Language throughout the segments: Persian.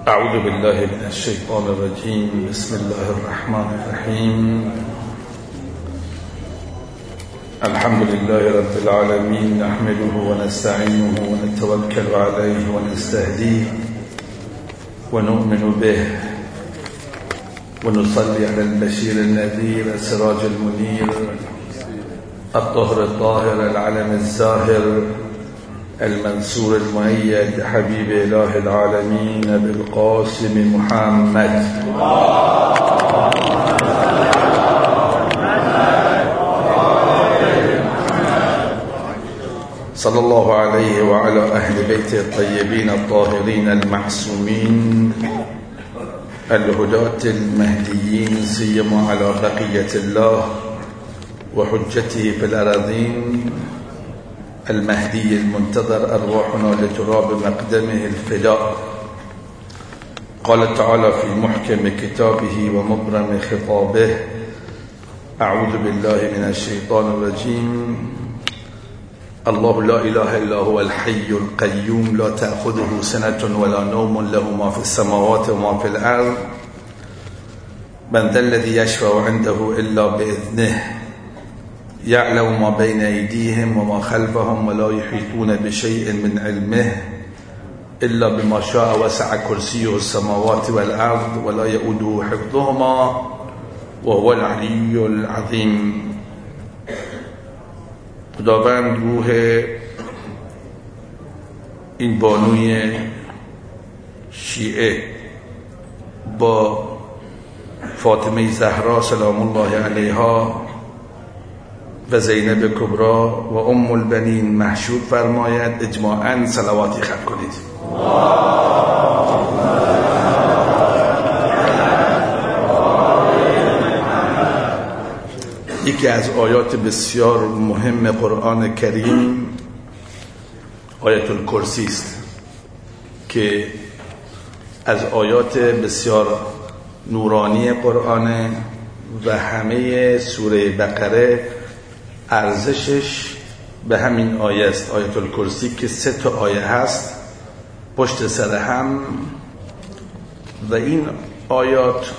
اعوذ بالله من الشیطان الرجیم. بسم الله الرحمن الرحیم. الحمد لله رب العالمين، نحمده ونستعينه ونتوكل عليه ونستهديه ونؤمن به ونصلي على البشير النذير السراج المنير الطهر الطاهر العلم الزاهر المنصور المؤيد حبيب إله العالمين بالقاسم محمد صلى الله عليه وعلى أهل بيته الطيبين الطاهرين المعصومين الهداة المهديين، سيما على بقية الله وحجته في الأراضين المهدي المنتظر، أرواحنا لتراب مقدمه الفداء. قال تعالى في محكم كتابه ومبرم خطابه: أعوذ بالله من الشيطان الرجيم. الله لا إله إلا هو الحي القيوم لا تأخذه سنة ولا نوم له ما في السماوات وما في الأرض من ذا الذي يشفع عنده إلا بإذنه يعلم ما بين أيديهم وما خلفهم ولا يحيطون بشيء من علمه إلا بما شاء وسع كرسيه السماوات والأرض ولا يؤوده حفظهما وهو العلي العظيم. خداوند روح این بانوی شیعه با فاطمه زهرا سلام الله علیها و زینب کبرا و ام البنین محشود فرماید. اجماعاً صلواتی ختم کنید. یکی از آیات بسیار مهم قرآن کریم آیت الکرسی است که از آیات بسیار نورانی قرآن و همه سوره بقره ارزشش به همین آیه است. آیت الکرسی که 3 آیه هست پشت سر هم و این آیات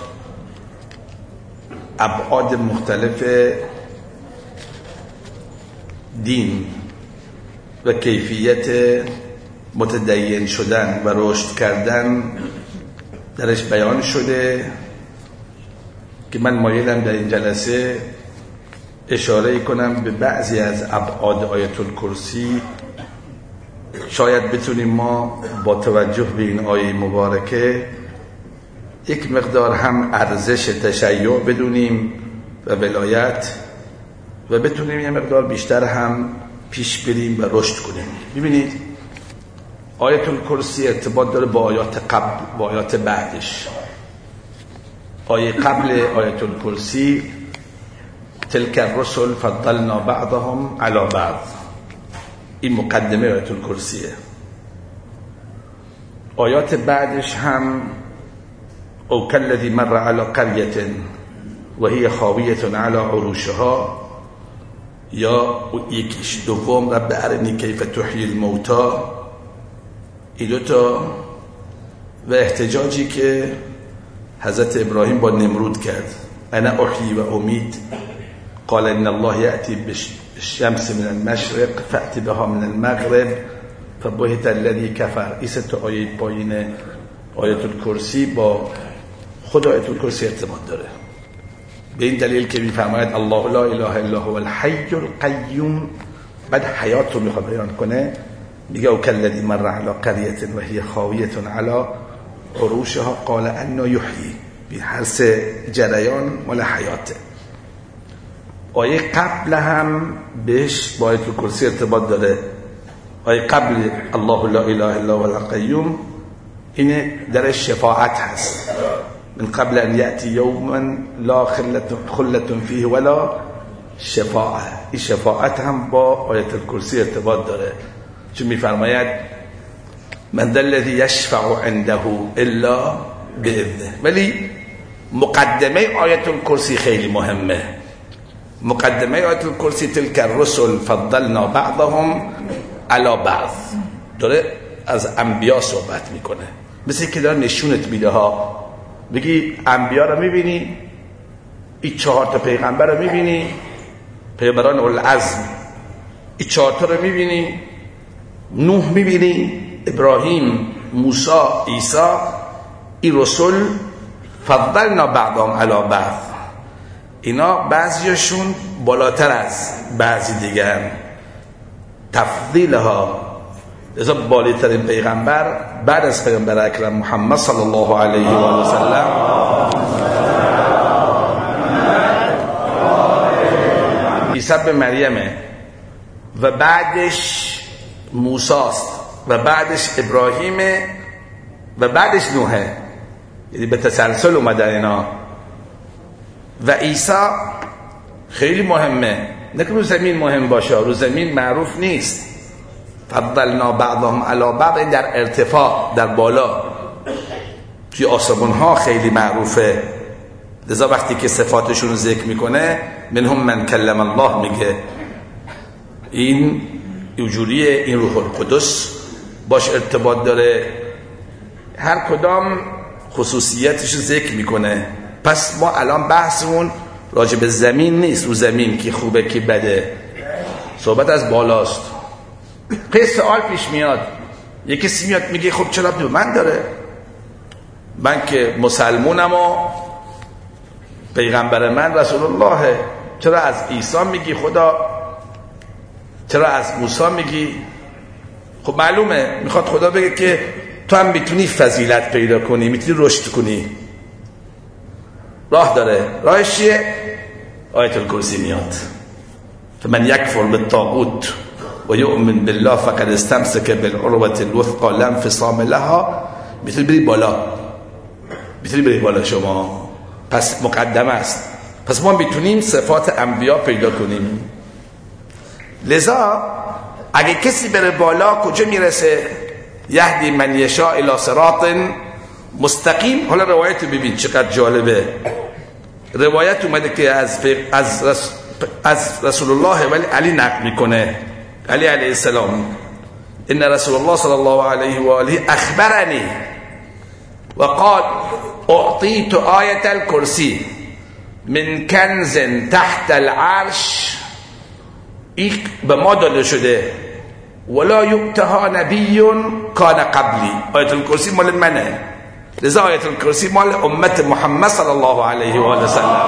ابعاد مختلف دین و کیفیت متدین شدن و رشد کردن درش بیان شده که من مایلم در این جلسه اشاره کنم به بعضی از ابعاد آیت الکرسی. شاید بتونیم ما با توجه به این آیه مبارکه یک مقدار هم ارزش تشیع بدونیم و ولایت و بتونیم یه مقدار بیشتر هم پیش بریم و رشد کنیم. ببینید آیت الکرسی ارتباط داره با آیات قبل و آیات بعدش. آیه قبل آیت الکرسی تلك الرسل فضلنا بعضهم على بعض، این مقدمه آیت الکرسیه. آیات بعدش هم او كالذي مر على قرية وهي خاوية على عروشها، یا یکیش دوم رب ارنی کیف تحیی الموتى. این دوتا و احتجاجی که حضرت ابراهیم با نمرود کرد: انا احیی و امید قال ان الله یأتی بالشمس من المشرق فأت بها من المغرب فبهت الذی کفر. این 3 آیه پایین آیت الکرسی با خود آیت الکرسی ارتباط داره، به این دلیل که میفرماید الله لا اله الا هو الحی القیوم. بعد حیات رو میخواد بیان کنه، میگه او کالذی مر علی قریة و هی خاویة علی عروشها قال انا یحیی. بی هر 3 جریان مال حیاته. آیه قبل هم بهش با آیت الکرسی ارتباط داره. آیه قبل الله لا اله الا هو القیوم اینه در شفاعت هست. من قبل ان یأتی یوما لا خلة فیه ولا شفاعه. این شفاعت هم با آیت الکرسی ارتباط داره، چون میفرماید من ذا الذی یشفع عنده الا باذنه. ولی مقدمه آیت الکرسی خیلی مهمه. مقدمه آیت الکرسی تلک الرسل فضلنا بعضهم علی بعض، داره از انبیا صحبت میکنه. مثل که داره نشونت میده ها. بگی انبیا رو میبینی، این 4 تا پیغمبر رو میبینی، پیغمبران اولوالعزم، این 4 تا رو میبینی، نوح میبینی، ابراهیم، موسی، عیسی، این رسول فضلنا بعضهم علی بعض، اینا بعضیشون بالاتر از بعضی دیگر، تفضیلها. لذا بالاترین پیغمبر بعد از پیغمبر اکرم محمد صلی الله علیه و آله و سلم عیسی ابن مریمه و بعدش موسی است و بعدش ابراهیمه و بعدش نوحه، یعنی به تسلسل اومدن اینا. و عیسی خیلی مهمه، نه که رو زمین مهم باشه، رو زمین معروف نیست. فضلنا بعضهم علی بعض در ارتفاع، در بالا، توی آسمان ها خیلی معروفه. لذا وقتی که صفاتشون رو ذکر میکنه منهم من کلم الله میگه، این اجوریه، این روح القدس باش ارتباط داره، هر کدام خصوصیتش رو ذکر میکنه. پس ما الان بحثمون راجع به زمین نیست، رو زمین که خوبه که بده، صحبت از بالاست. خیلی سوال پیش میاد، یکی کسی میاد میگه خب چرا به من داره؟ من که مسلمونم و پیغمبر من رسول الله، چرا از عیسی میگی خدا؟ چرا از موسی میگی؟ خب معلومه میخواد خدا بگه که تو هم میتونی فضیلت پیدا کنی، میتونی رشد کنی. راه داره. راهش چیه؟ آیت الکرسی میاد. فمن یکفر بالطاغوت و یؤمن بالله فقد استمسک بالعروة الوثقی لا انفصام لها. میتونی بری بالا، میتونی بری بالا شما. پس مقدمه است. پس ما میتونیم صفات انبیا پیدا کنیم. لذا اگه کسی بره بالا کجا میرسه؟ یهدی من یشاء الی صراط مستقیم. حالا روایت ببین چقدر جالبه. روایت اومده که از رسول الله ولی علی نقل میکنه، علی علیه السلام، ان رسول الله صلی الله علیه و آله اخبرنی و قال اعطیت آیت الکرسی من کنز تحت العرش، این به ما داده شده، ولا یؤتها نبی کان قبلی. آیت الکرسی مال منه، لذا آیت الکرسی مال امت محمد صلی الله علیه و آله وسلم.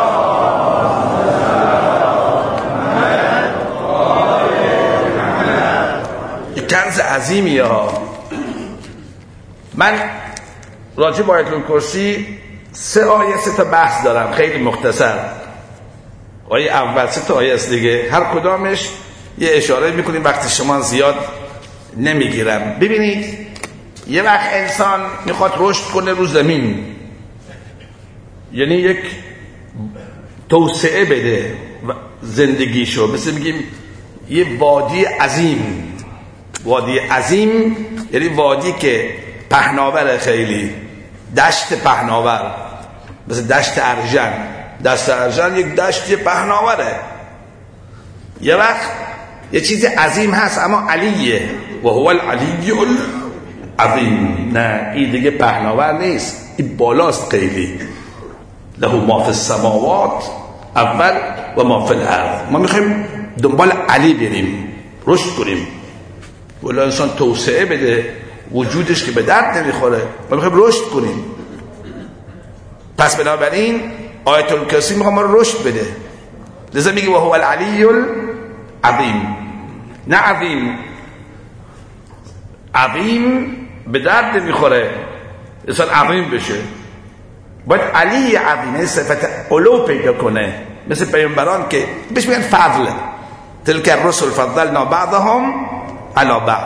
یک کنز عظیمیه ها. من راجع به آیت الکرسی 3 تا بحث دارم، خیلی مختصر. آیه اول 3 تا آیه است دیگه، هر کدامش یه اشاره میکنیم، وقتی شما زیاد نمیگیرم. ببینید یه وقت انسان میخواد رشد کنه رو زمین، یعنی یک توسعه بده زندگیشو، مثل میگیم یه وادی عظیم. وادی عظیم یعنی وادی که پهناور، خیلی دشت پهناور، مثل دشت ارژن. دشت ارژن یک دشت پهناوره. یه وقت یه چیز عظیم هست اما علیه، و هو العلی العظیم. نه این دیگه پهناور نیست، این بالاست خیلی. له ما فی السماوات اول و ما فی الارض. ما میخوایم دنبال علی بریم، رشد کنیم، ولی انسان توسعه بده، وجودش که به درد نمیخوره، ما میخوایم رشد کنیم. پس بنابراین آیت الکرسی میخوام ما رو رشد بده. لذا میگه و هو العلی العظیم. نه عظیم به درد نمیخوره انسان عظیم بشه، باید علی عظیم، صفت علو پیدا کنه، مثل پیامبران که بهش میگن فضل. تلک الرسل فضلنا بعضهم علی بعض.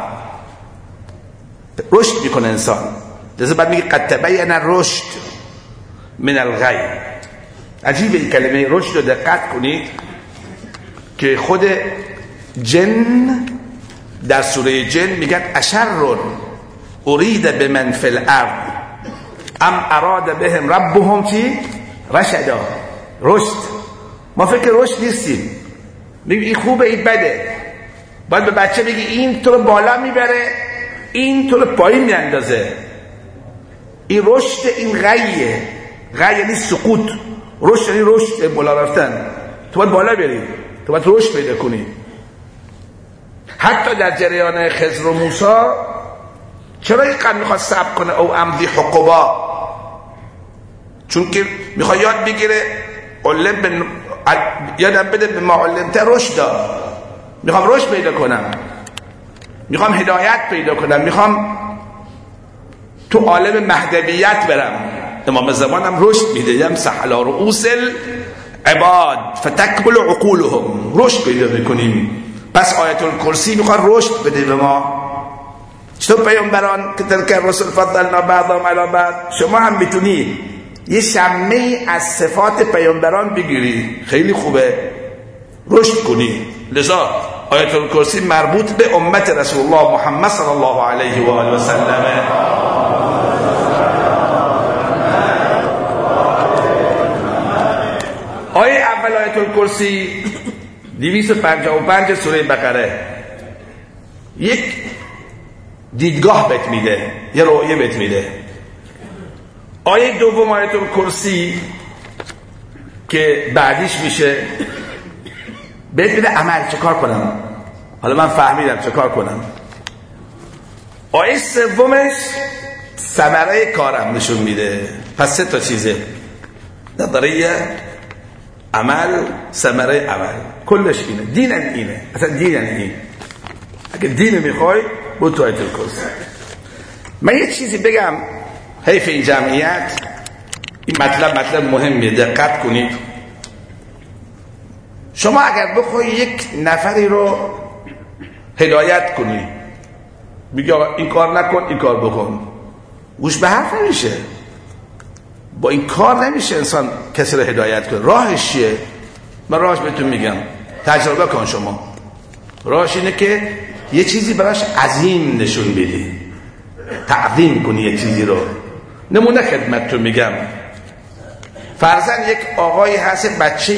رشد میکنه انسان. لذا بعد میگه قد تبین الرشد من الغی. عجیبه این کلمه رشد رو دقت کنید که خود جن در سوره جن میگن اشر ارید بمن فی الارض ام اراد بهم ربهم چی؟ رشدا. رشد. ما فکر رشد نیستیم، میگیم این خوبه این بده. باید به بچه بگی این تو رو بالا میبره، این تو رو پایین میاندازه. این رشد، این غیه. غی یعنی سقوط، رشد یعنی رشد، بالا رفتن. تو باید بالا بری، تو باید رشد پیدا کنی. حتی در جریان خضر و موسی چرا اینقدر میخواد صبر کنه؟ او امضی حقبا، چون که میخواد یاد بگیره، یادم بده به معلمت رشدا. میخوام رشد پیدا کنم، میخوام هدایت پیدا کنم، میخوام تو عالم مهدویت برم. امام زمانم رشد میده، یمسح علی رؤوس العباد فتکمل عقولهم، رشد پیدا میکنیم. پس آیت الکرسی میخواد رشد بده به ما. چطور پیامبران که تلک الرسل فضلنا بعضهم علی بعض، شما هم میتونی یه شمه از صفات پیامبران بگیری، خیلی خوبه، رشد کنی. لذا آیت الکرسی مربوط به امت رسول الله محمد صلی الله علیه و آله و سلم. آیه اول آیت الکرسی 255 سوره بقره یک دیدگاه بهت میده، یه رؤیه بهت میده. آیه دوم آیت الکرسی که بعدیش میشه بهت میده عمل، چه کار کنم. حالا من فهمیدم چه کار کنم. آیه سومش ثمره کارم نشون میده. پس 3 تا چیزه: نظریه، عمل، ثمره عمل. کلش اینه. دین اینه، اصلا دین این. اگه دین میخوای بود تو آیت الکرسی. من یه چیزی بگم حیف این جمعیت، این مطلب مهمیه، دقت کنید. شما اگر بخوای یک نفری رو هدایت کنی، بگی آقا این کار نکن، این کار بکن، گوش به حرف نمیشه. با این کار نمیشه انسان کسی رو هدایت کنه. راهش چیه؟ من راهش بهتون میگم، تجربه کن شما. راهش اینه که یه چیزی براش عظیم نشون بدی، تعظیم کنی یه چیزی رو. نمونه خدمتتون میگم، فرضاً یک آقایی هست، بچه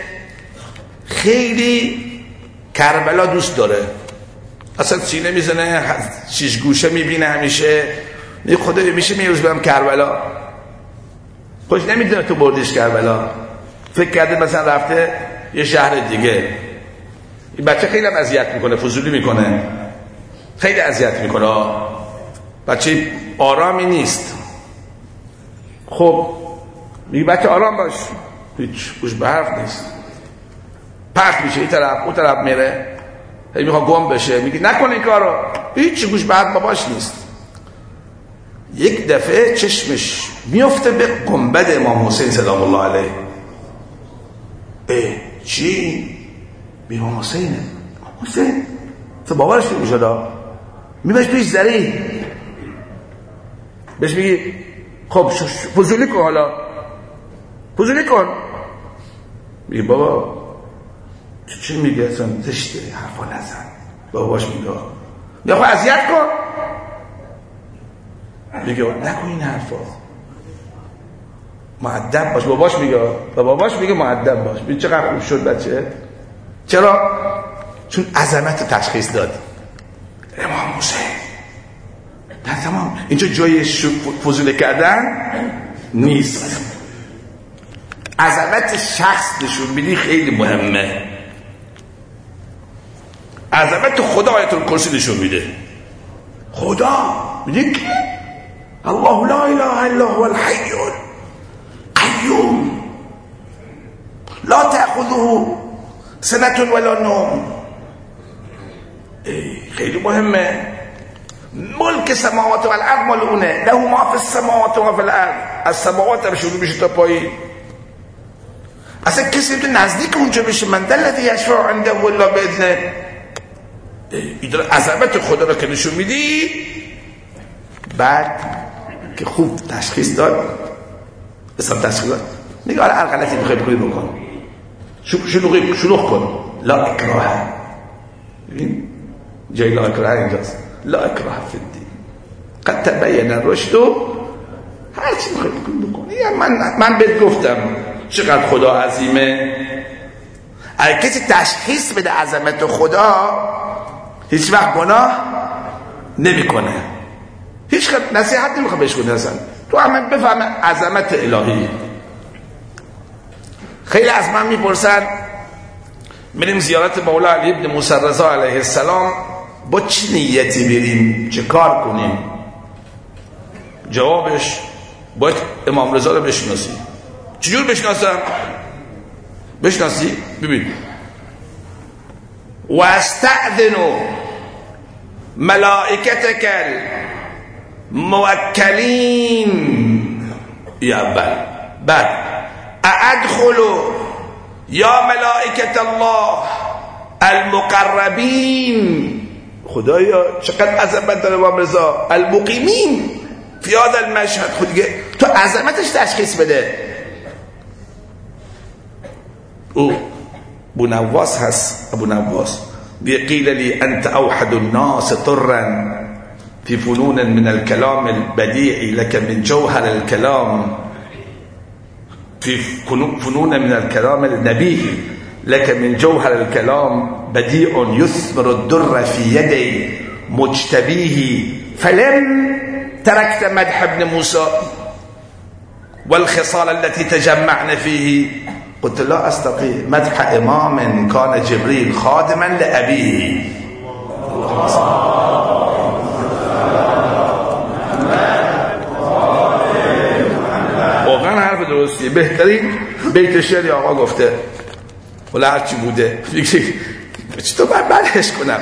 خیلی کربلا دوست داره، اصلا سینه میزنه، 6 گوشه میبینه، همیشه خدای میشه یه روز برم کربلا. خوش نمیدونه تو بردیش کربلا، فکر کرده مثلا رفته یه شهر دیگه. این بچه خیلی هم اذیت میکنه، فضولی میکنه، خیلی اذیت میکنه، بچه آرامی نیست. خب میگه بچه آرام باش، هیچ گوش به حرف نیست، پرت میشه این طرف اون طرف میره، هی میخواد گم بشه، میگه نکن این کارو، هیچ گوش به حرف باباش نیست. یک دفعه چشمش میفته به گنبد امام حسین سلام الله علیه. چی؟ به امام حسینه. حسین تو باورش نمیشه، میباش توی زری بهش میگی خب فضولی کن، حالا فضولی کن. میگه بابا چی میگه، اصلا زشته حرفا نزن. باباش میگه یا خب اذیت کن. میگه نکن این حرفا، مؤدب باش. باباش میگه مؤدب باش. ببین چقدر خوب شد بچه. چرا؟ چون عظمت تشخیص داد. امام حسین در تمام اینجا جای فضوله کردن نیست. عظمت شخص نشون بدی خیلی مهمه. عظمت خدا آیت الکرسی نشون میده. خدا میگه که الله لا اله الا هو الحی القیوم لا تأخذه سنة ولا نوم. خیلی مهمه. ملک سماوات و الارض مال اونه، له ما فی السماوات و فی الارض. از سماوات هم شروع میشه تا پایین. اصلا کسی تو نزدیک اونجا بشه، من ذا الذی یشفع عنده الا باذنه. این عظمت خدا رو که نشون میدی، بعد که خوب تشخیص داد، اسم تشخیص داد، میگه آره هر غلطی بخوای بکنی بکن، شلوغ کن. لا اکراه. ببین جای لا اکراه اینجاست. لا اکراه فی الدین قد تبین الرشد. هر چی بخوای بکنی. من بهت گفتم چقدر خدا عظیمه. اگه کسی تشخیص بده عظمت خدا، هیچ وقت گناه نمیکنه، هیچ نصیحت نمیخواد بهش کنه اصلا. تو همه بفهمه عظمت الهی. خیلی از من میپرسن میریم زیارت مولا علی ابن موسی رضا علیه السلام، با چی نیتی بریم، چه کار کنیم؟ جوابش باید امام رضا رو بشناسی. چجور بشناسم؟ بشناسی؟ ببین و استأذن ملائکتک الموکلین یا اول بعد ادخل یا ملائکت الله المقربین. خدایا چقدر عظمت داره امام رضا. المقیمین فی هذا المشهد. خود دیگه تو عظمتش تشخیص بده. او ابو نواس هست. ابو نواس قیل لی انت اوحد الناس طرا في فنون من الكلام البديع لك من جوهر الكلام في فنون من الكلام النبيع لك من جوهر الكلام بديع يثمر الدر في يدي مجتبيه فلم تركت مدح ابن موسى والخصال التي تجمعن فيه. قلت لا استطيع مدح امام كان جبريل خادما لابيه. واقعا حرف درستیه. بهترین بیت شعری آقا گفته ولی هرچی بوده چطور باید بدش کنم؟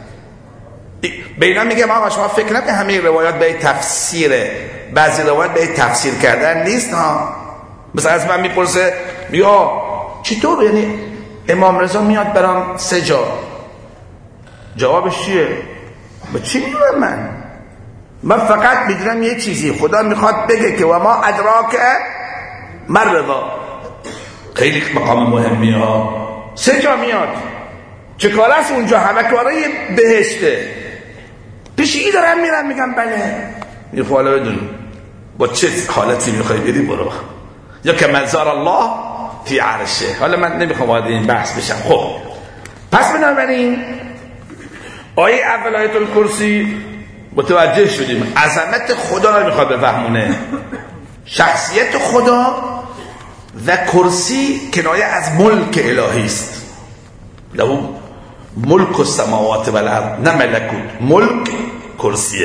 بینا میگم آقا شما فکر نکنید همه روایات به تفسیره. بعضی روایات به تفسیر کردن نیست ها. مثلا از من میپرسه یا چطور یعنی امام رضا میاد برام 3 جا، جوابش چیه؟ با چی میدونم من فقط میدونم یه چیزی خدا میخواد بگه که و ما ادراک من رضا. خیلی مقام مهمی ها. 3 جا میاد. چه کار است اونجا؟ همه کارای بهشته. پیشی دارم میرم میگم بله. یه حالا بدون با چه حالتی میخوای بری برو. یا که منظر الله فی عرشه. حالا من نمیخوام وارد این بحث بشم. خب پس بنابراین آیه اول آیت الکرسی متوجه شدیم عظمت خدا رو میخواد بفهمونه، شخصیت خدا و کرسی کنایه از ملک الهی است. له ملک السماوات و الارض، نه ملکوت. ملک کرسیه.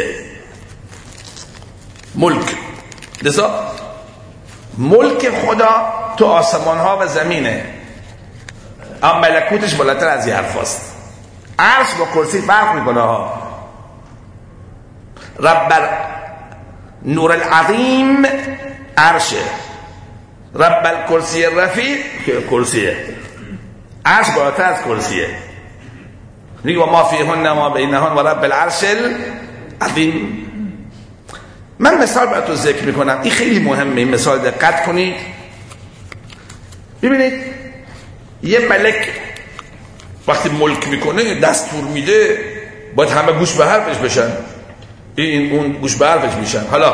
ملک لذا ملک خدا تو آسمان ها و زمینه، اما ملکوتش بالاتر از این حرف هست. عرش با کرسی فرق میکنه ها. رب نور العظیم عرشه، رب الکرسی الرفیع کرسیه. عرش بالاتر از کرسیه. میگه و ما فیهن ما بینهن و رب العرش العظیم. من مثال براتون ذکر میکنم، این خیلی مهمه. این مثال دقت کنید. ببینید یه ملک وقتی ملک میکنه دستور میده باید همه گوش به حرفش بشن، این اون گوش به حرفش میشن. حالا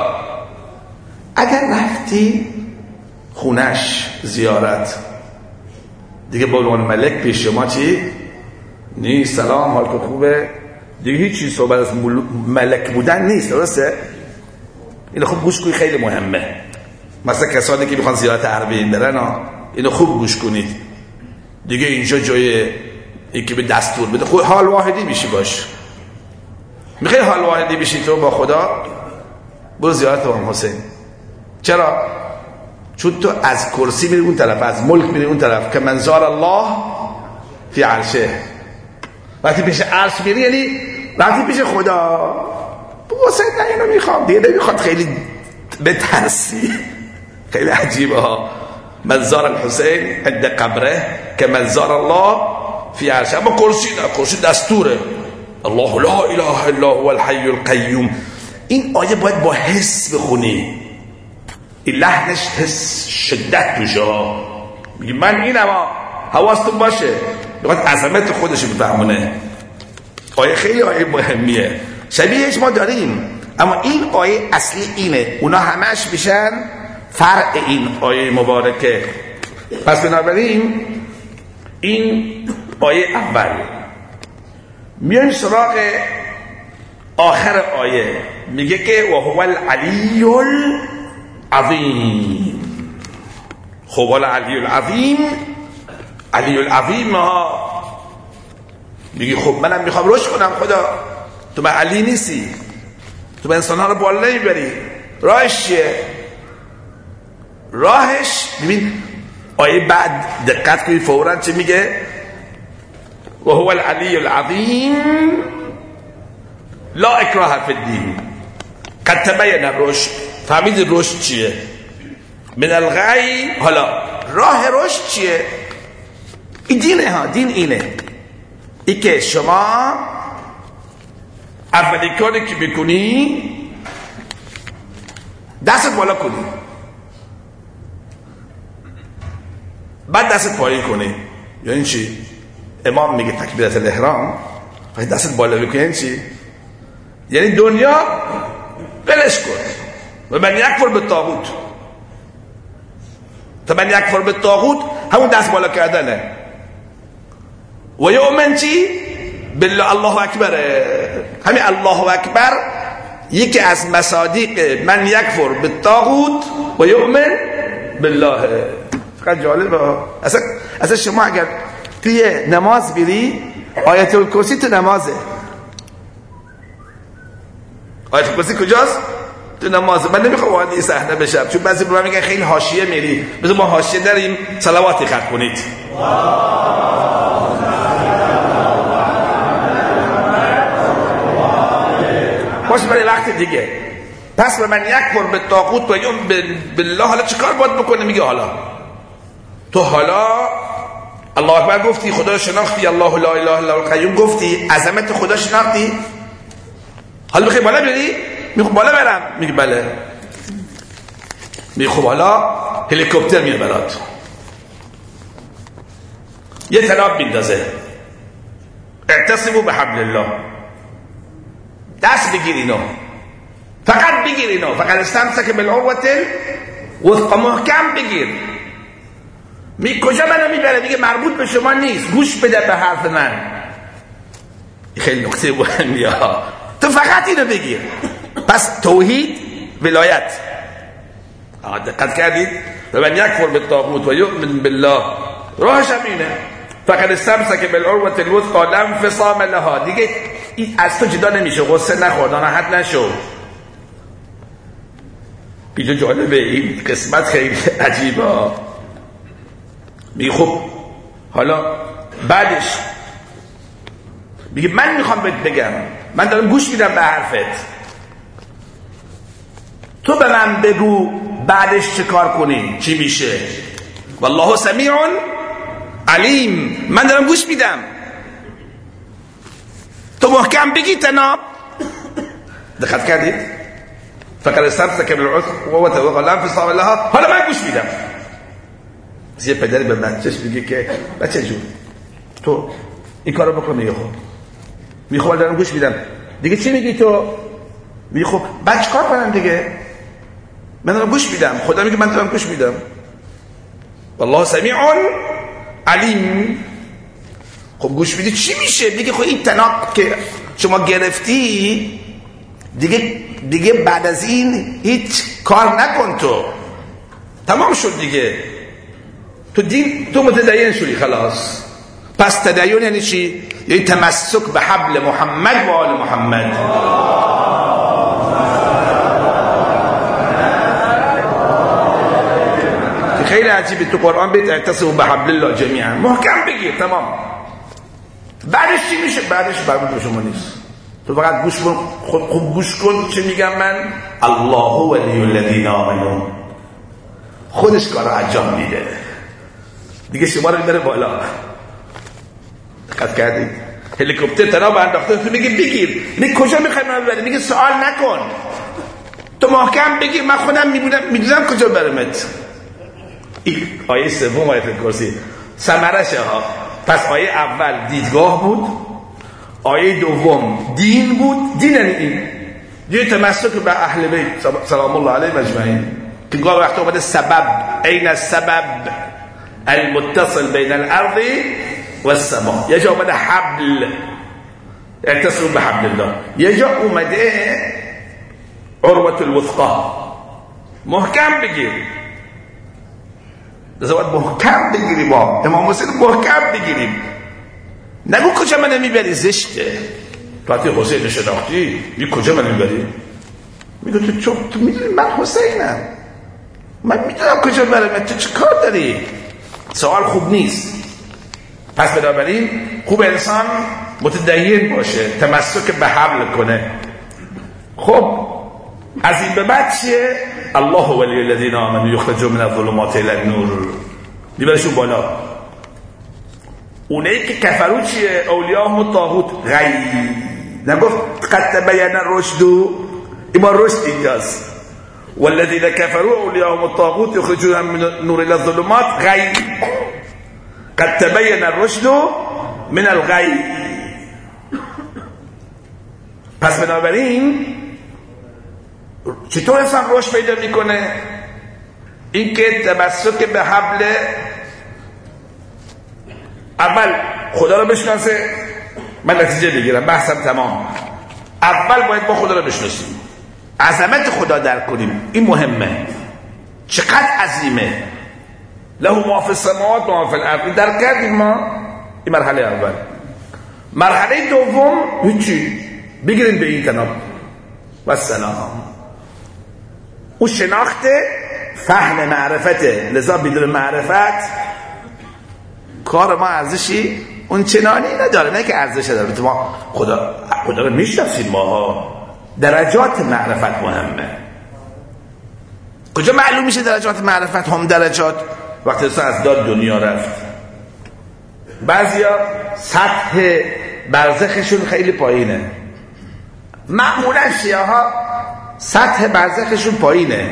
اگر رفتی خونش زیارت دیگه با عنوان ملک پیش شما چی؟ نیست سلام حال که خوبه دیگه، هیچی صحبت از ملک بودن نیست. درسته؟ اینو خوب گوش کنید، خیلی مهمه. مثلا کسانی که میخوان زیارت عربین برن اینو خوب گوش کنید. دیگه اینجا جای اینکه به دستور بده خود حال واحدی میشی باش. میخوای حال واحدی بشی تو با خدا، برو زیارت امام حسین. چرا؟ چون تو از کرسی میری اون طرف، از ملک میری اون طرف. که منظر الله فی عرشه. وقتی پیش عرش میری یعنی وقتی پیش خدا. حسین نه اینو میخوام دیگه نمیخواد خیلی بترسی. خیلی عجیبه ها. منظر الحسین عند قبره که منظر الله فی عرشه. اما کرسی نه، کرسی دستوره. الله لا اله الا هو الحی القیوم. این آیه باید با حس بخونی. این لحنش حس شدت توشه ها. میگه من اینم حواستون باشه. میخواد عظمت خودش بفهمونه. آیه خیلی آیه مهمیه. شبیهش ما داریم، اما این آیه اصلی اینه. اونا همش میشن فرع این آیه مبارکه. پس بنابراین این آیه اول. میایم سراغ آخر آیه. میگه که و هو العلی عظیم. خب حالا علی العظیم ها میگی خب منم میخوام رشد کنم خدا، تو من علی نیستی، تو من انسان ها رو بالا نمیبری، راهش چیه؟ راهش ببین آیه بعد دقت کنید فوراً چه میگه؟ و هو العلی العظیم لا اکراه فی الدین قد تبین الرشد. فهمید رشد چیه؟ من الغی. حالا راه رشد چیه؟ این دینه ها، دین اینه، ای که شما اولی کاری که بکنی دست بالا کنی، بعد دست پایین کنی. یعنی چی؟ امام میگه تکبیرت الاحرام وقتی دست بالا بکنی یعنی چی؟ یعنی دنیا بلش کن. و من یکفر بالطاغوت، تا من یکفر بالطاغوت همون دست بالا کردنه. و یؤمن چی؟ بالله. الله اکبر. همین الله اکبر یکی از مصادیق من یکفر بالطاغوت و یؤمن بالله. فقط جالبه. اصلا شما اگر توی نماز بری آیت الکرسی تو نمازه. آیت الکرسی کجاست؟ تو نمازه. من نمیخوام وارد این صحنه بشم چون بعضی برای میگن خیلی حاشیه میری، بذار ما حاشیه داریم، صلواتی خط کنید. باشه برای وقت دیگه. پس به من یکفر بالطاغوت و یؤمن بالله. حالا چیکار باید بکنه؟ میگه حالا تو حالا الله اکبر گفتی، خدا رو شناختی، الله لا اله الا هو القیوم گفتی، عظمت خدا شناختی، حالا میخوای بالا بری؟ میگه بالا برم. میگه بله. میگه خب حالا هلیکوپتر میاد برات، یه تناب میندازه، اعتصموا بحبل الله، دست بگیر اینو، فقط بگیر اینو، فقط استمسک بالعروة الوثقی، محکم بگیر. میگه کجا منو میبره؟ میگه مربوط به شما نیست، گوش بده به حرف من. خیلی نکته مهمیه، تو فقط اینو بگیر. پس توحید ولایت. دقت کردید؟ و من یکفر بالطاغوت و یؤمن بالله راهش همینه. فقط استمسک بالعروة الوثقی لا انفصام لها. دیگه از تو جدا نمیشه، غصه نخور، ناراحت نشو. اینجا جالبه، این قسمت خیلی عجیبه. میگه خب حالا بعدش میگه من میخوام بهت بگم، من دارم گوش میدم به حرفت، تو به من بگو بعدش چه کار کنی، چی میشه. والله سمیع علیم. من دارم گوش میدم، تو محکم بگی تناب. دقت کردید؟ فقط استمسک بالعروة الوثقی لا انفصام لها. حالا من گوش میدم. یه پدری به بچهش میگه که بچه جون تو این کارو بکن. میگه خب. میگه خب دارم گوش میدم. دیگه چی میگی تو؟ میگه خب بچه کار کنم دیگه، من دارم گوش میدم. خدا میگه من دارم گوش میدم. والله سمیع علیم. خب گوش میدی چی میشه؟ میگه خب این تناب که شما گرفتی دیگه بعد از این هیچ کار نکن، تو تمام شد دیگه، تو دین، تو متدین شدی خلاص. پس تدین یعنی چی؟ یعنی تمسک به حبل محمد و آل محمد. که خیلی عجیبه تو قرآن بیت اعتصموا بحبل الله جمیعا، محکم بگیر تمام. بعدش چی میشه؟ بعدش مربوط به شما نیست، تو فقط گوش کن. خوب گوش کن چه میگم من. الله ولی الذین آمنوا. خودش کارو انجام میده دیگه، شما رو میبره بالا. دقت کردید؟ هلیکوپتر تناب انداخته، تو میگه بگیر. میگه کجا میخوای منو ببری؟ میگه سوال نکن، تو محکم بگیر، من خودم میدونم کجا برمت. این آیه سوم آیه الکرسی ثمرشه ها. پس آیه اول دیدگاه بود، آیه دوم دین بود. دین این دیگه تمسک به اهل بیت سلام الله علیهم اجمعین. که گاه وقت اومده سبب، این السبب المتصل بین الارض و السماء. یه جا اومده حبل، اعتصموا بحبل الله. یه جا اومده عروة الوثقی. محکم بگیر. باید محکم بگیری. با امام حسین محکم بگیریم. نگو کجا من میبری، زشته. تو حتی حسین شناختی می کجا من میبری؟ میگه تو میدونی من حسینم، من میدونم کجا برم، تو چه کار داری؟ سوال خوب نیست. پس بنابراین خوب انسان متدین باشه، تمسک به حبل کنه. خب از این به بعد چیه؟ الله ولی الذین آمنوا یخرجون من الظلمات الی النور، میبرشون بالا. اونایی که کفرو چیه؟ اولیاءهم الطاغوت. نگفت قد تبین الرشد، ایما رشد اینجاست. والذین کفروا اولیاءهم الطاغوت یخرجونهم من النور الی الظلمات قد تبین الرشد من الغی. پس بنابراین چطور انسان رشد پیدا میکنه؟ این که تمسک به حبل، اول خدا رو بشناسه. من نتیجه بگیرم، بحثم تمام. اول باید با خدا رو بشناسیم، عظمت خدا درک کنیم. این مهمه، چقدر عظیمه. له ما فی السماوات و ما فی الارض. درک کردیم ما؟ این مرحله اول. مرحله دوم هیچی، بگیریم به این کناب و سلام. اون شناخت فهم معرفته. لذا بدون معرفت کار ما ارزشی اون چنانی نداره. نه که ارزش داره، ما خدا رو میشناسیم، ما درجات معرفت مهمه. کجا معلوم میشه درجات معرفت؟ هم درجات وقتی از دار دنیا رفت. بعضیا سطح برزخشون خیلی پایینه. معمولا شیعه ها سطح برزخشون پایینه،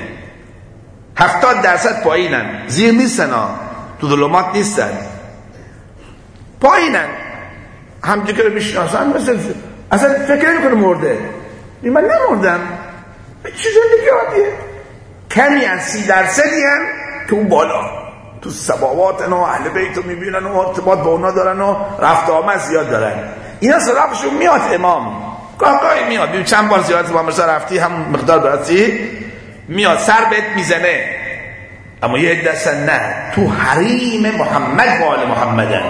70% پایینن، زیر نیستن ها، تو ظلمات نیستن، پایینن. همجور که رو میشناسن مثل اصلا فکر نمیکنه مرده. من نمردم، چه زندگی عادیه. کمی از 30% هم که اون بالا تو سباواتن و اهل بیت رو میبینن و ارتباط با اونا دارن و رفت آمد زیاد دارن. اینا سراغشون میاد امام، گاهی میاد. ببین چند بار زیارت امام رضا رفتی، هم مقدار برسی میاد، سر بهت میزنه. اما یه عده اصلا نه، تو حریم محمد و آل محمدن.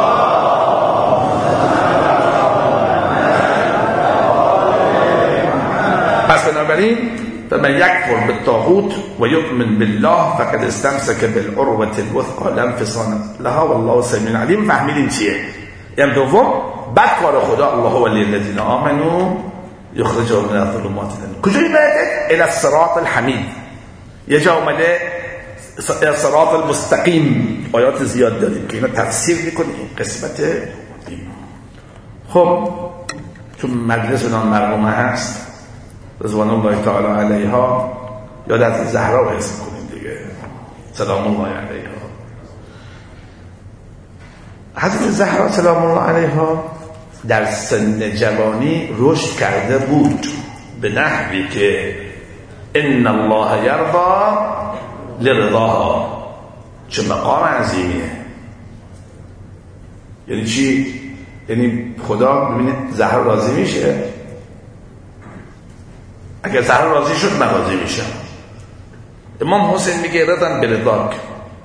پس بنابراین فمن یکفر بالطاغوت و یؤمن بالله فقد استمسک بالعروة الوثقی لا انفصام لها والله سمیع علیم. فهمیدین چیه؟ یعنی دوم، بعد کار خدا الله ولی الذین آمنوا یخرجون من الظلمات الی النور. کجا میبرد؟ الی الصراط الحمید. یه جا اومده صراط المستقیم. آیات زیاد داریم که اینا تفسیر میکنه این قسمت. خب چون مجلس نام مرحومه هست رضوان الله تعالی علیها، یاد از زهرا رو حساب کنیم دیگه، سلام الله علیها. حضرت زهرا سلام الله علیها در سن جوانی رشد کرده بود به نحوی که ان الله یرضی لرضاها. چه مقام عظیمیه. یعنی چی؟ یعنی خدا ببینید زهرا راضی میشه. اگر زهرا راضی شد من راضی میشم. امام حسین میگه رضا برضاک،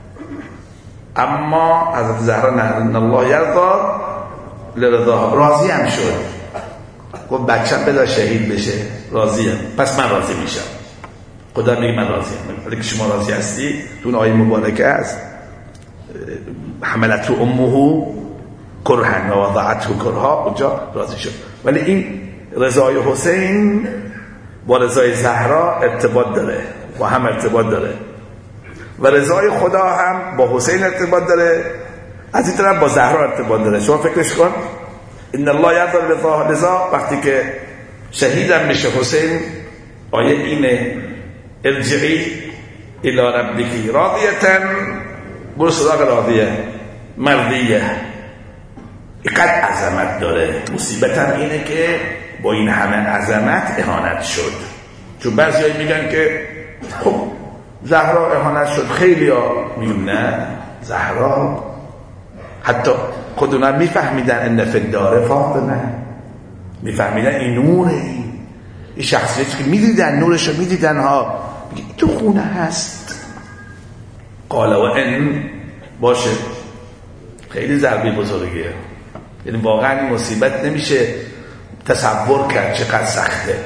اما حضرت زهرا نه، ان الله یرضی لرضاها. راضی هم شد. گفت بچه‌م بذار شهید بشه، راضیم، پس من راضی میشم. خدا میگه من راضیم. ولی که شما راضی هستی، تو اون آیه مبارکه است حملته امه کرها و وضعته کرها، اونجا راضی شد. ولی این رضای حسین با رضای زهرا ارتباط داره، با هم ارتباط داره، و رضای خدا هم با حسین ارتباط داره، از این طرف با زهرا ارتباط داره. شما فکرش کن، ان الله یرضی لرضا. وقتی که شهیدم میشه حسین، آیه اینه ارجعی الی ربکی راضیه، برو سراغ راضیه مرضیه. اینقدر عظمت داره. مصیبت هم اینه که با این همه عظمت اهانت شد. چون بعضی میگن که خب زهرا اهانت شد، خیلی ها میگن نه، زهرا حتی خودونا میفهمیدن ان فی الدار فاطمه، میفهمیدن این نوره، این شخصیتی که میدیدن نورش رو میدیدن ها، تو خونه هست. قال و ان باشه، خیلی ضربه بزرگیه، یعنی واقعا این مصیبت نمیشه تصور کرد چقدر سخته.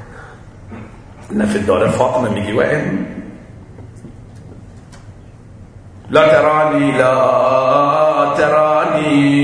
نفی داره فاطمه میگی و ان لا ترانی لا ترانی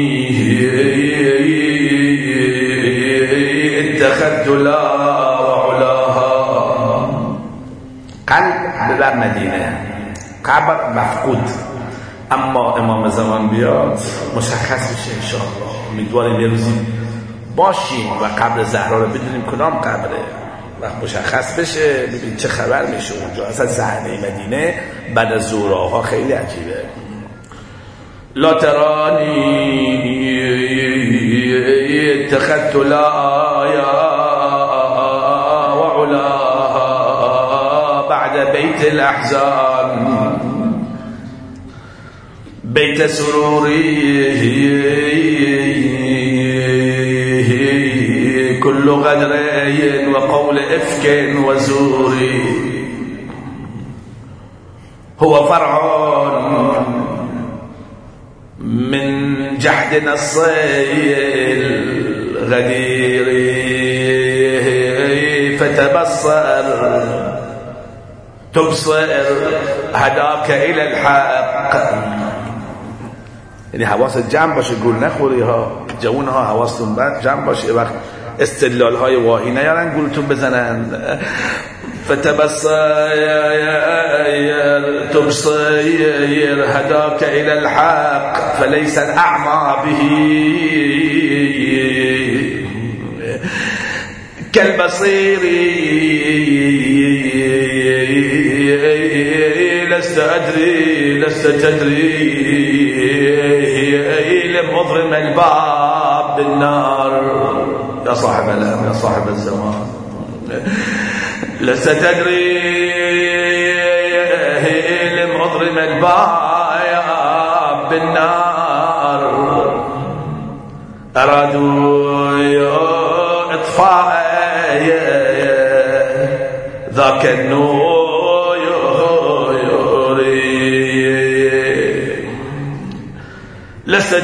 اتخذت لا وعلاها. قلب بر مدینه، قبر مفقود، اما امام زمان بیاد مشخص میشه انشاءالله. امیدواریم یه روزی باشیم و قبر زهرا رو بدونیم کدام قبره، وقت مشخص بشه ببین چه خبر میشه اونجا. اصلا صحنه مدینه بعد از ظهرها خیلی عجیبه. لا ترانی اتخذت لا وعلاها بعد بيت الأحزان بيت سروري كل غدر وقول إفك وزور هو فرع من جحدنا الغدير فتبصر تبصر هداك إلى الحق. یعنی حواست جمع باشه، گول نخوری ها، جوون ها حواستون جمع باشه، وقت استدلال های واهی نیارن گولتون بزنن. فتبصر تبصر هداك إلى الحق فليس الأعمى به كالبصير لست تدري لم أضرم الباب بالنار. يا صاحب الأمر يا صاحب الزمان لست تدري لم أضرم الباب بالنار. أرادوا إطفاء ذاك النور لست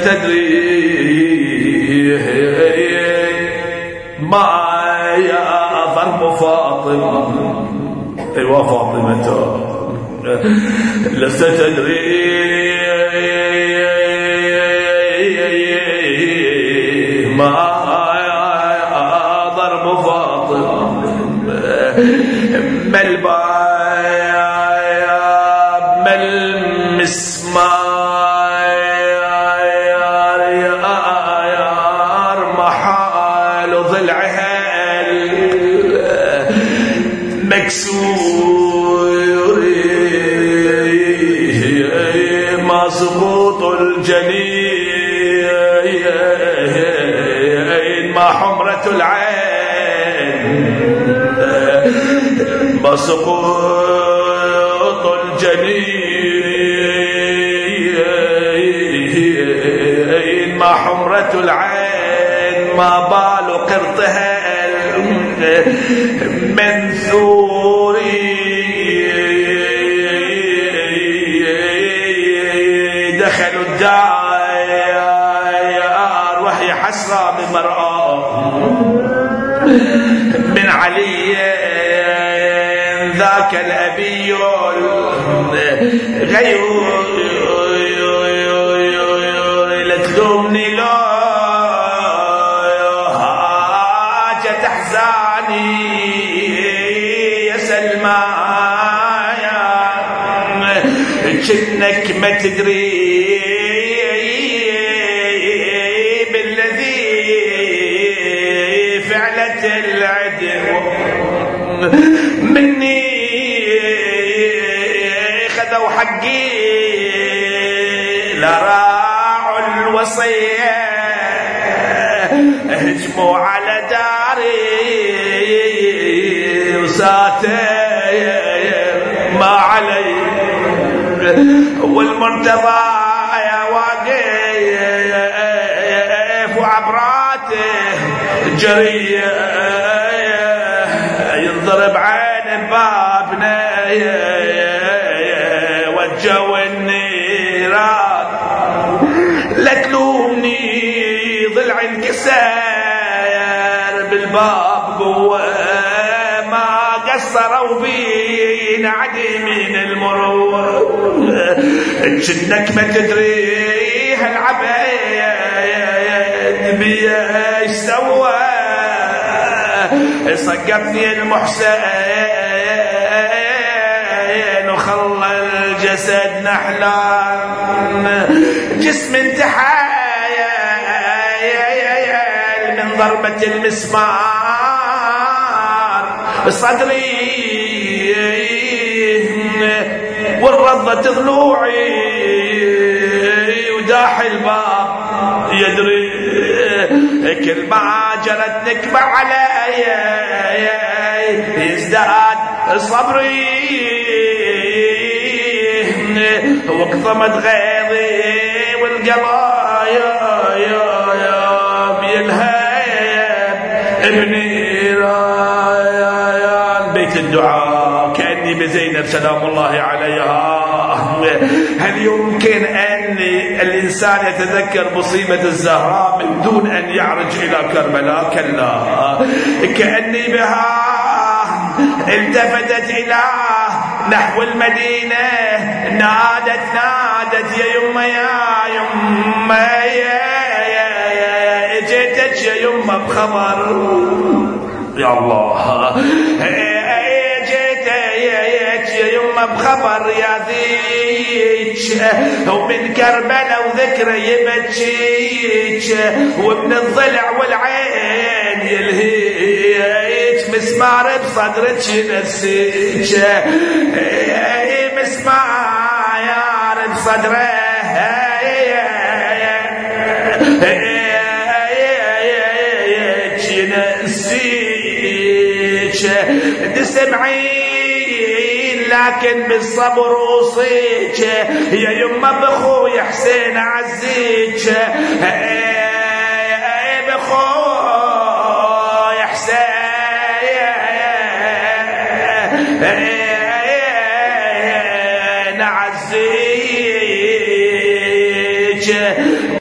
تدري ما يا ضرب فاطمة ايوا فاطمة لست تدري ما ضرب فاطمة ما الباب ما المسمار محال ضلعها المكسور ما سقوط الجنين ما حمرة العين ما سقوط الجنين ما حمرة العين ما بال قرطها المنثور دخلوا الدار وهي حسرة بمرأة من علي ذاك الأبي غير لتلومني لا حاجة تحزاني يا سلمى كنك ما تدري بالذي فعلت العدو مني خذوا حقي لا راعوا الوصية هجموا على داري وساتي ما علي والمنتظى يا واقف وعبراته جريه ينضرب عين بابنا الباب قوة ما قصروا بين عديمين المروة جنك ما تدري هالعبيد بيش سوى سقفني المحسن وخلى الجسد نحلان جسم انتحايا من ضربة المسمار بصدري والرضة ضلوعي وداح الباب يدري كل ما جرت نكبة علي يزداد صبري وقضمت غيظي والقضايا بينهاية ابني رايان بيت الدعاء كأني بزينب سلام الله عليها. هل يمكن أن الإنسان يتذكر مصيبة الزهراء من دون أن يعرج إلى كربلاء؟ كلا، كأني بها التفتت إلى نحو المدينة نادت يا يما يا يما يا جيتك يا يما بخبر يا الله يا يما بخبر يا ذيك ومن كربلاء وذكرى يبكيك ومن الضلع والعين يلهيك مسمار بصدرك ينسيك مسمار بصدره ينسيك تسمعين لكن بالصبر وصيك يا يما بخوي حسين عزيك بخوي حسين